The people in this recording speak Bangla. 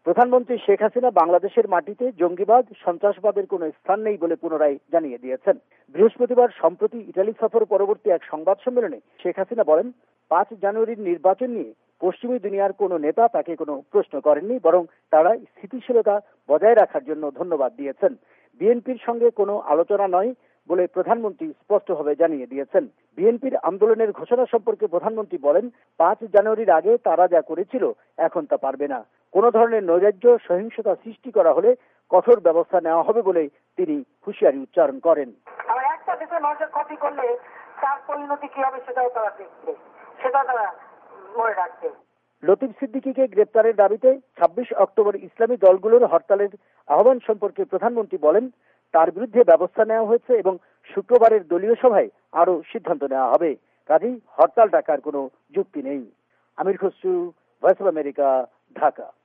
প্রধানমন্ত্রী শেখ হাসিনা বাংলাদেশের মাটিতে জঙ্গিবাদ সন্ত্রাসবাদের কোনো স্থান নেই বলে পুনরায় জানিয়ে দিয়েছেন। বৃহস্পতিবার সম্প্রতি ইতালি সফর পরবর্তী এক সংবাদ সম্মেলনে শেখ হাসিনা বলেন, 5 জানুয়ারির নির্বাচন নিয়ে পশ্চিমী দুনিয়ার কোনো নেতা তাকে কোনো প্রশ্ন করেননি, বরং তারা স্থিতিশীলতা বজায় রাখার জন্য ধন্যবাদ দিয়েছেন। বিএনপির সঙ্গে কোনো আলোচনা নয় বলে প্রধানমন্ত্রী স্পষ্টভাবে জানিয়ে দিয়েছেন। বিএনপির আন্দোলনের ঘোষণা সম্পর্কে প্রধানমন্ত্রী বলেন, 5 জানুয়ারির আগে তারা যা করেছিল এখন তা পারবে না। কোন ধরনের নৈরাজ্য সহিংসতা সৃষ্টি করা হলে কঠোর ব্যবস্থা নেওয়া হবে বলে তিনি হুঁশিয়ারি উচ্চারণ করেন। একটা দেশের মানুষের ক্ষতি করলে তার পরিণতি কি হবে সেটাও তারা দেখবে, সেটা তারা মনে রাখবে। লতিফ সিদ্দিকীকে গ্রেপ্তারের দাবিতে 26 অক্টোবর ইসলামী দলগুলোর হরতালের আহ্বান সম্পর্কে প্রধানমন্ত্রী বলেন, তার বিরুদ্ধে ব্যবস্থা নেওয়া হয়েছে এবং শুক্রবারের দলীয় সভায় আরো সিদ্ধান্ত নেওয়া হবে। কাজেই হরতাল ডাকার কোনো যুক্তি নেই। Amir Khasru, voice of America, Dhaka.